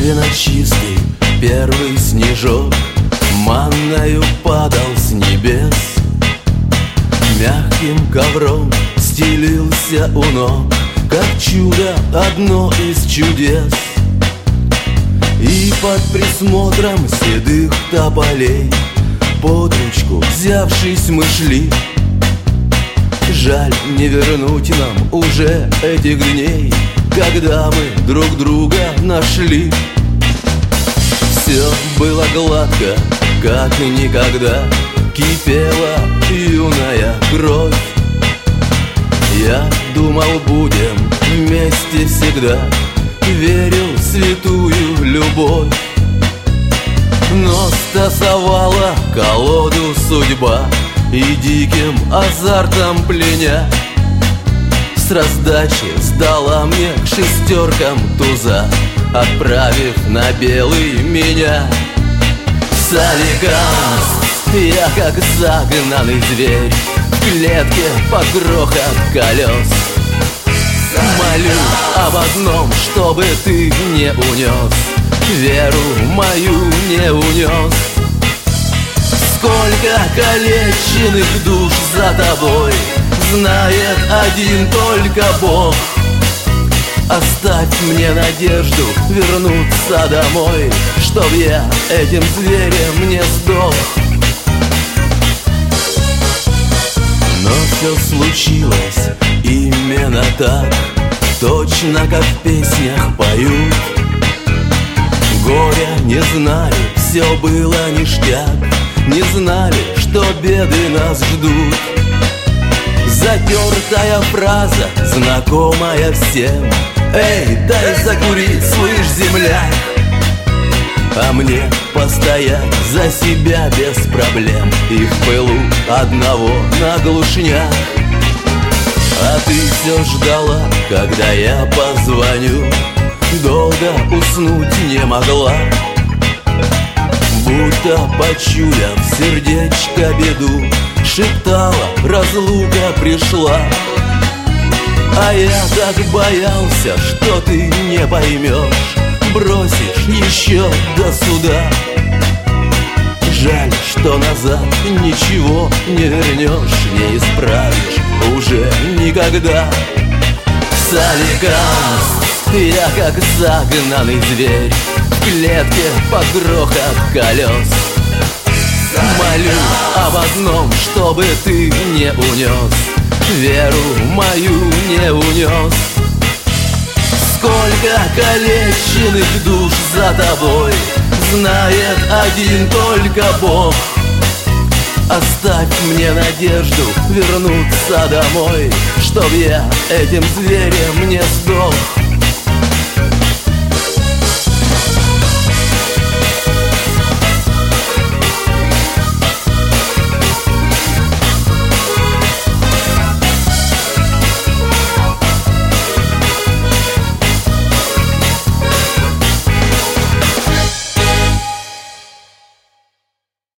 Мертвенно-чистый первый снежок манною падал с небес, мягким ковром стелился у ног, как чудо, одно из чудес. И под присмотром седых тополей под ручку взявшись мы шли. Жаль, не вернуть нам уже этих дней, когда мы друг друга нашли. Все было гладко, как никогда, кипела юная кровь. Я думал, будем вместе всегда, верил в святую любовь. Но стасовала колоду судьба, и диким азартом пленя с раздачи сдала мне к шестеркам туза, отправив на белый меня. Соликамс, я как загнанный зверь в клетке под грохот колес. Молю об одном, чтобы ты не унес, веру мою не унес. Сколько калеченных душ за тобой знает один только Бог. Оставь мне надежду вернуться домой, чтоб я этим зверем не сдох. Но все случилось именно так, точно как в песнях поют. Горя не знали, все было ништяк, не знали, что беды нас ждут. Затертая фраза, знакомая всем: эй, дай закурить, слышь, земляк. А мне постоять за себя без проблем, и в пылу одного на глушняк. А ты все ждала, когда я позвоню, долго уснуть не могла, будто почуяв сердечко беду, шептала, разлука пришла. А я так боялся, что ты не поймешь, бросишь еще до суда. Жаль, что назад ничего не вернешь, не исправишь уже никогда. Соликамс, я как загнанный зверь в клетке под грохот колес. Молю об одном, чтобы ты не унес, веру мою не унес. Сколько калеченных душ за тобой знает один только Бог. Оставь мне надежду вернуться домой, чтоб я этим зверем не сдох.